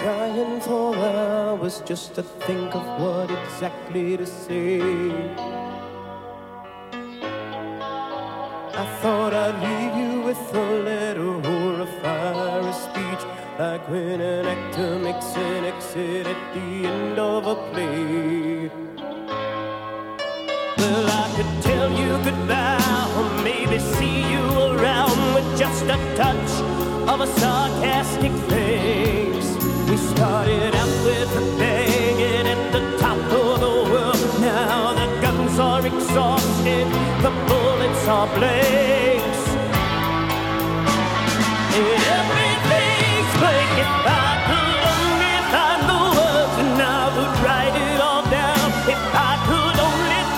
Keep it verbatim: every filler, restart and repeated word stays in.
trying for hours just to think of what exactly to say. I thought I'd leave you with a letter or a fiery speech, like when an actor makes an exit at the end of a play. Well, I could tell you goodbye, or maybe see you around with just a touch of a sarcastic face. We started out with a bang and at the top of the world. Now the guns are exhausted, the bullets are blanks, and everything's blank.